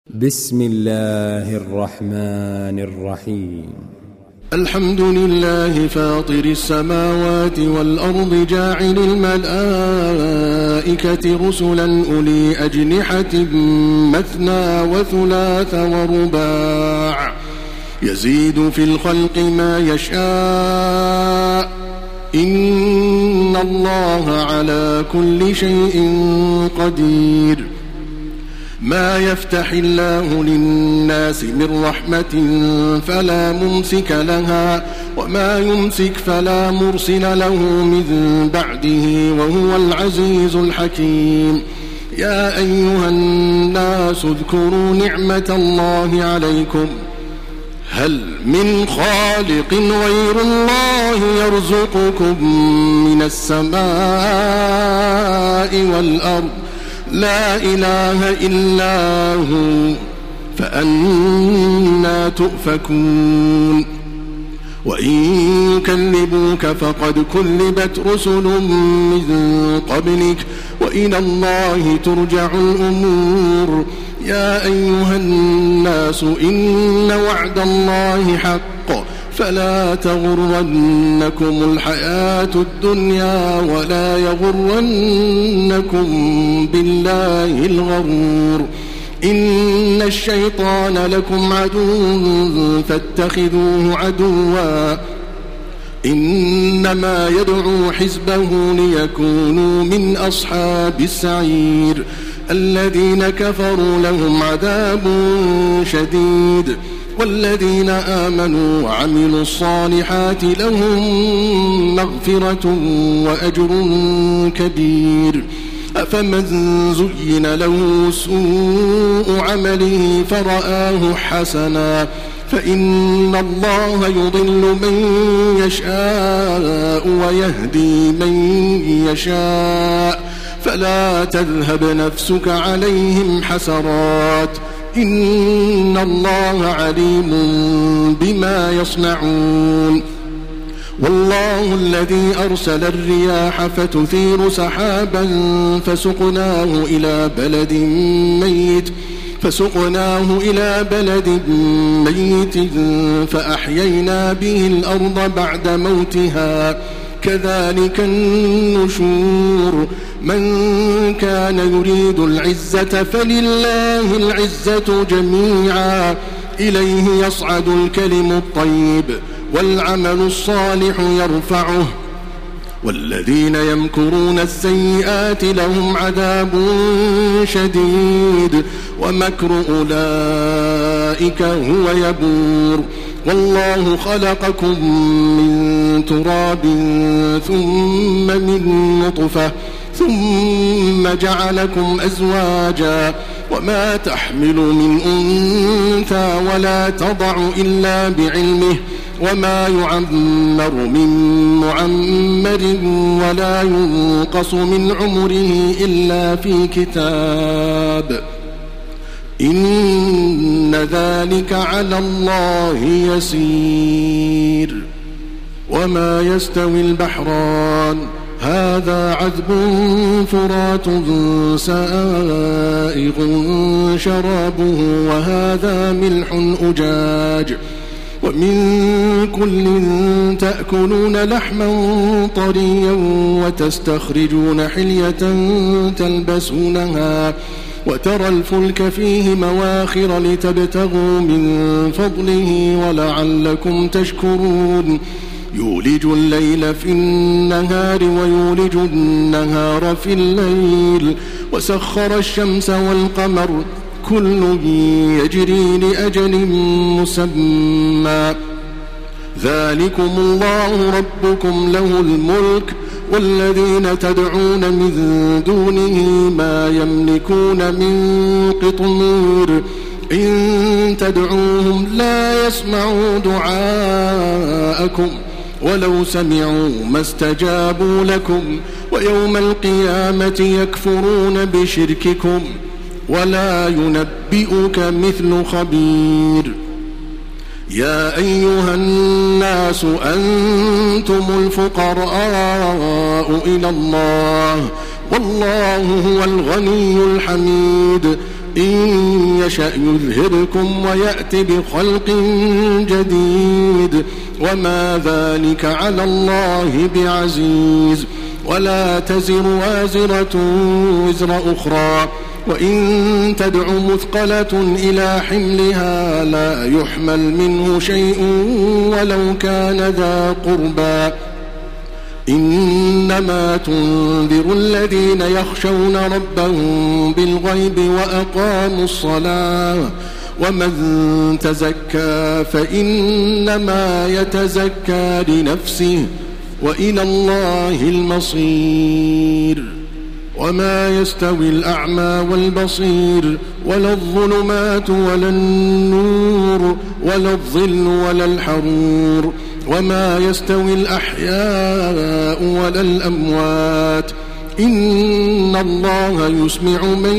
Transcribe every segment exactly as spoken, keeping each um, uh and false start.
بسم الله الرحمن الرحيم. الحمد لله فاطر السماوات والأرض جاعل الملائكة رسلا أولي أجنحة مثنى وثلاث ورباع يزيد في الخلق ما يشاء إن الله على كل شيء قدير. ما يفتح الله للناس من رحمة فلا ممسك لها وما يمسك فلا مرسل له من بعده وهو العزيز الحكيم. يا أيها الناس اذكروا نعمة الله عليكم هل من خالق غير الله يرزقكم من السماء والأرض لا إله إلا هو فأنى تؤفكون. وإن يكذبوك فقد كذبت رسل من قبلك وإلى الله ترجع الأمور. يا أيها الناس إن وعد الله حق فلا تغرنكم الحياة الدنيا ولا يغرنكم بالله الغرور. إن الشيطان لكم عدو فاتخذوه عدوا إنما يدعو حزبه ليكونوا من أصحاب السعير. الذين كفروا لهم عذاب شديد والذين آمنوا وعملوا الصالحات لهم مغفرة وأجر كبير. أفمن زين له سوء عمله فرآه حسنا فإن الله يضل من يشاء ويهدي من يشاء فلا تذهب نفسك عليهم حسرات إن الله عليم بما يصنعون. والله الذي أرسل الرياح فتثير سحابا فسقناه إلى بلد ميت فسقناه إلى بلد ميت فأحيينا به الأرض بعد موتها كذلك النشور. من كان يريد العزة فلله العزة جميعا إليه يصعد الكلم الطيب والعمل الصالح يرفعه والذين يمكرون السيئات لهم عذاب شديد ومكر أولئك هو يبور. والله خلقكم من تراب ثم من نطفة ثم جعلكم أزواجا وما تحمل من أنثى ولا تضع إلا بعلمه وما يعمر من معمر ولا ينقص من عمره إلا في كتاب إن ذلك على الله يسير. وما يستوي البحران هذا عذب فرات سائغ شرابه وهذا ملح أجاج ومن كل تأكلون لحما طريا وتستخرجون حلية تلبسونها وترى الفلك فيه مواخر لتبتغوا من فضله ولعلكم تشكرون. يولج الليل في النهار ويولج النهار في الليل وسخر الشمس والقمر كل يجري لأجل مسمى. ذلكم الله ربكم له الملك والذين تدعون من دونه ما يملكون من قطمير إن تدعوهم لا يسمعوا دعاءكم ولو سمعوا ما استجابوا لكم ويوم القيامة يكفرون بشرككم ولا ينبئك مثل خبير. يا أيها الناس أنتم الفقراء إلى الله والله هو الغني الحميد إن يشأ يذهبكم ويأت بخلق جديد وما ذلك على الله بعزيز. ولا تزر وازرة وزر أخرى وإن تدع مثقلة إلى حملها لا يحمل منه شيء ولو كان ذا قربى. إنما تنذر الذين يخشون ربهم بالغيب وأقاموا الصلاة ومن تزكى فإنما يتزكى لنفسه وإلى الله المصير. وما يستوي الأعمى والبصير ولا الظلمات ولا النور ولا الظل ولا الحرور وما يستوي الأحياء ولا الأموات إن الله يسمع من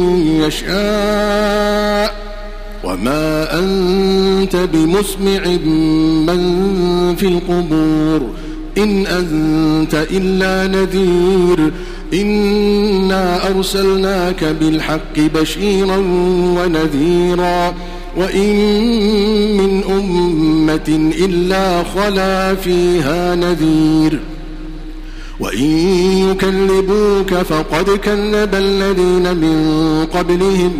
يشاء وما أنت بمسمع من في القبور إن أنت إلا نذير إنا أرسلناك بالحق بشيرا ونذيرا وإن من أمة إلا خلا فيها نذير وإن يكذبوك فقد كذب الذين من قبلهم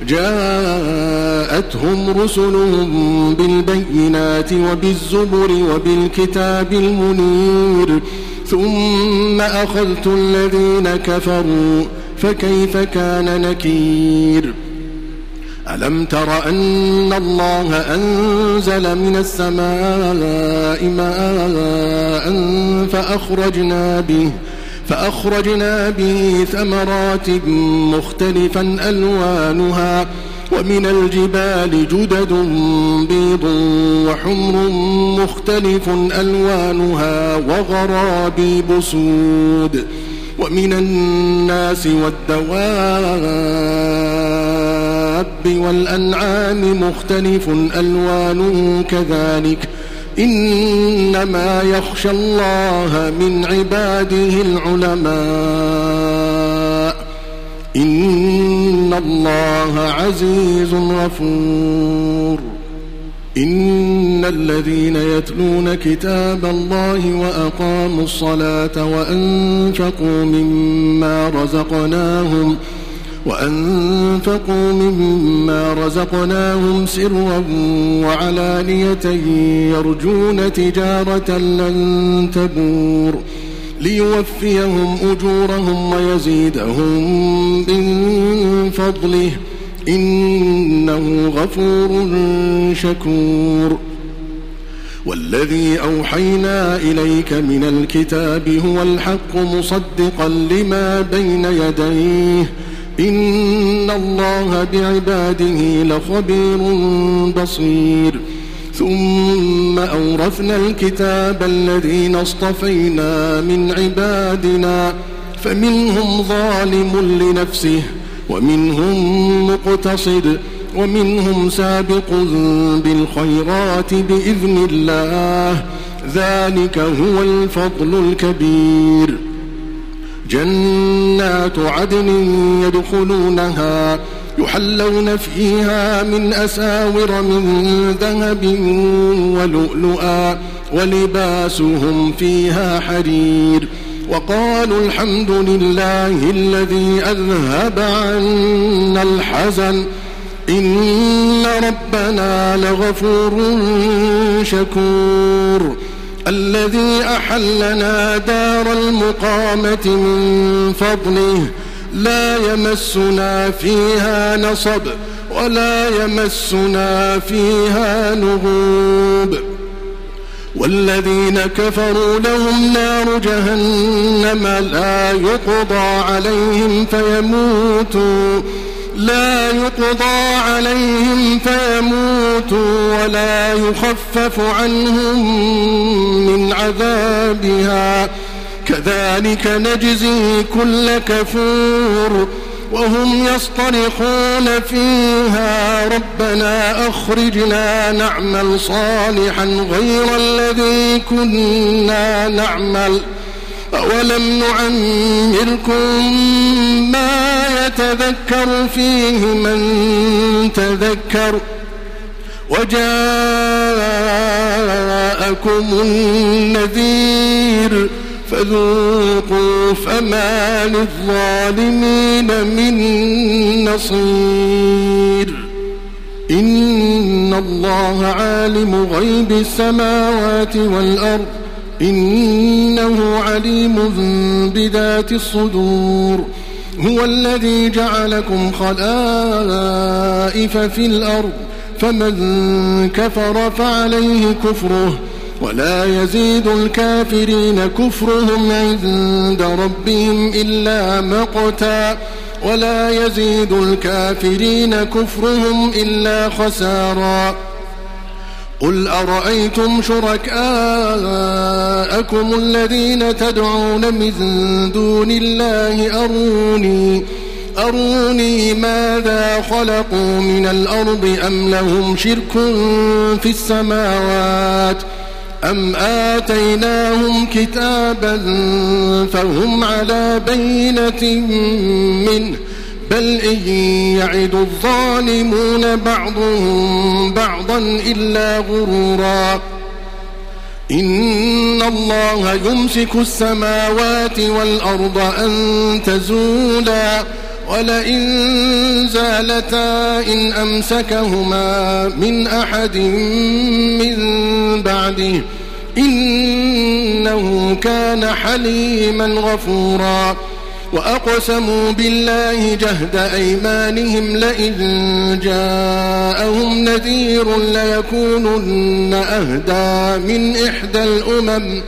جاءتهم رسلهم بالبينات وبالزبر وبالكتاب المنير ثم أخذت الذين كفروا فكيف كان نكير. ألم تر أن الله أنزل من السماء ماء فأخرجنا به فأخرجنا به ثمرات مختلفا ألوانها ومن الجبال جدد بيض وحمر مختلف ألوانها وغرابيب سود ومن الناس والدواب والأنعام مختلف ألوانه كذلك إنما يخشى الله من عباده العلماء إن الله عزيز غفور. إن الذين يتلون كتاب الله وأقاموا الصلاة وأنفقوا مما رزقناهم وأنفقوا مما رزقناهم سرا وعلانية يرجون تجارة لن تبور ليوفيهم أجورهم ويزيدهم من فضله إنه غفور شكور. والذي أوحينا إليك من الكتاب هو الحق مصدقا لما بين يديه إن الله بعباده لخبير بصير. ثم أورثنا الكتاب الذين اصطفينا من عبادنا فمنهم ظالم لنفسه ومنهم مقتصد ومنهم سابق بالخيرات بإذن الله ذلك هو الفضل الكبير. جنات عدن يدخلونها يحلون فيها من أساور من ذهب ولؤلؤا ولباسهم فيها حرير وقالوا الحمد لله الذي أذهب عنا الحزن إن ربنا لغفور شكور. الذي أحلنا دار المقامة من فضله لا يمسنا فيها نصب ولا يمسنا فيها لغوب. والذين كفروا لهم نار جهنم لا يقضى عليهم فيموتوا لا يقضى عليهم فيموتوا ولا يخفف عنهم من عذابها كذلك نجزي كل كفور. وهم يصطرخون فيها ربنا أخرجنا نعمل صالحا غير الذي كنا نعمل أولم نعمركم ما يتذكر فيه من تذكر وجاءكم النذير فذوقوا فما للظالمين من نصير إن الله عالم غيب السماوات والأرض إنه عليم بذات الصدور هو الذي جعلكم خلائف في الأرض فمن كفر فعليه كفره ولا يزيد الكافرين كفرهم عند ربهم إلا مقتا ولا يزيد الكافرين كفرهم إلا خسارا قل أرأيتم شركاءكم الذين تدعون من دون الله أروني أروني ماذا خلقوا من الأرض أم لهم شرك في السماوات أم آتيناهم كتابا فهم على بينة منه بل إن يعد الظالمون بعضهم بعضا إلا غرورا إن الله يمسك السماوات والأرض أن تزولا ولئن زالتا إن أمسكهما من أحد من بعده إنه كان حليما غفورا وأقسموا بالله جهد أيمانهم لئن جاءهم نذير ليكونن أهدى من إحدى الأمم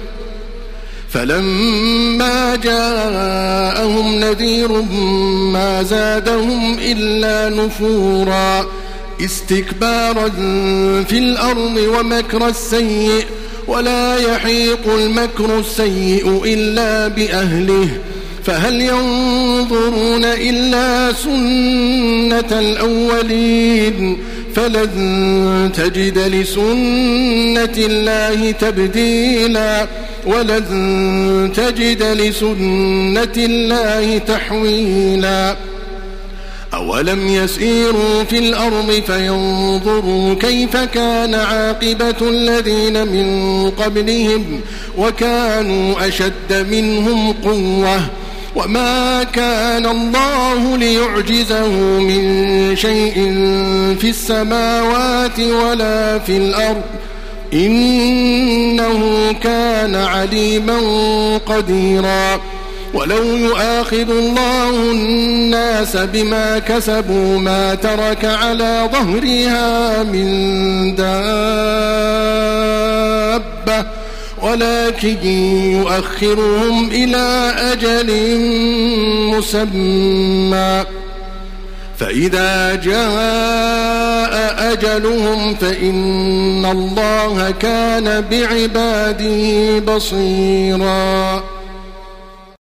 فلما جاءهم نذير ما زادهم إلا نفورا استكبارا في الأرض ومكر السيء ولا يحيق المكر السيء إلا بأهله فهل ينظرون إلا سنة الأولين فلن تجد لسنة الله تبديلا ولن تجد لسنة الله تحويلا أولم يسيروا في الأرض فينظروا كيف كان عاقبة الذين من قبلهم وكانوا أشد منهم قوة وما كان الله ليعجزه من شيء في السماوات ولا في الأرض إنه كان عليما قديرا ولو يؤاخذ الله الناس بما كسبوا ما ترك على ظهرها من دابة ولكن يؤخرهم إلى أجل مسمى فإذا جاء أجلهم فإن الله كان بعباده بصيرا.